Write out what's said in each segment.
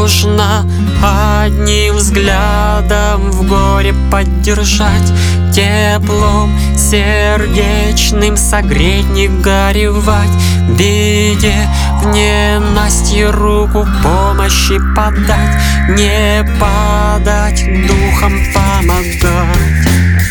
Можно одним взглядом в горе поддержать, теплом сердечным согреть, не горевать, в беде в ненастье руку помощи подать, не падать духом, помогать.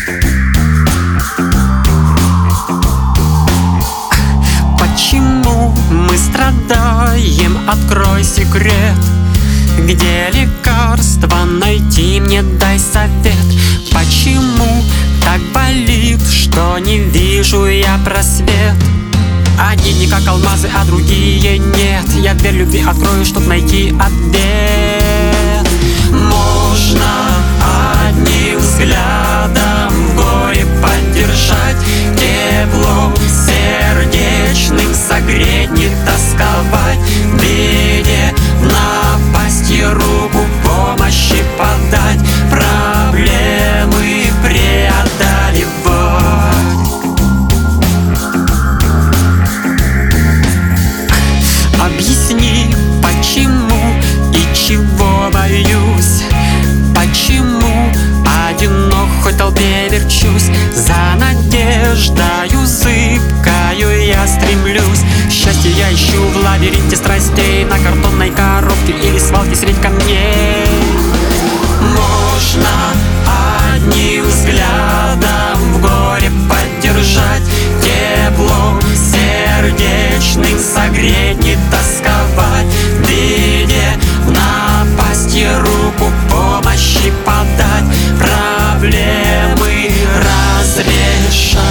Почему мы страдаем? Открой секрет. Где лекарство найти, мне дай совет. Почему так болит, что не вижу я просвет? Одни не как алмазы, а другие нет. Я дверь любви открою, чтоб найти ответ. Можно одним взглядом в горе поддержать, теплом сердечным согреть, не тосковать, в беде в напасти руку помощи подать, проблемы преодолевать. Объясни, почему и чего боюсь, почему одинок в хоть толпе верчусь, за надеждою зыбкою я стремлюсь. Счастье я ищу в лабиринте страстей, на картонной коробке или свалке средь камней. Можно одним взглядом в горе поддержать, теплом сердечным согреть, не тосковать, в беде в напасти руку помощи подать, проблемы разрешать.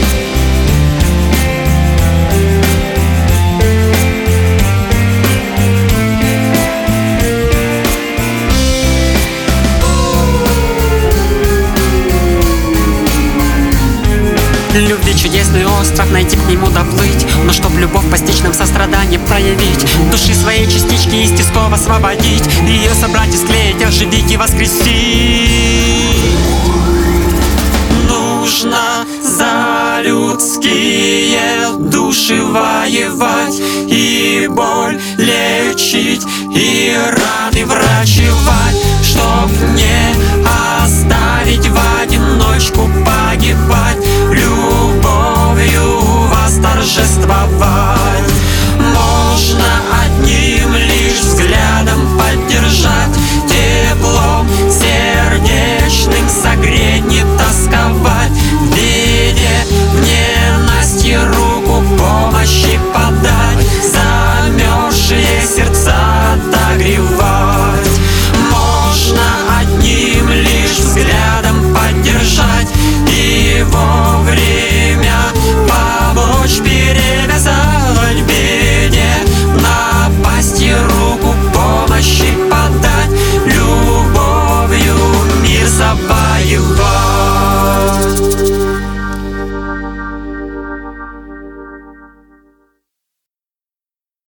Любви чудесный остров, найти к нему доплыть, но чтоб любовь постичь нам сострадание проявить, души своей частички из тисков освободить, ее собрать и склеить, оживить и воскресить. Нужно за людские души воевать, и боль лечить, и раны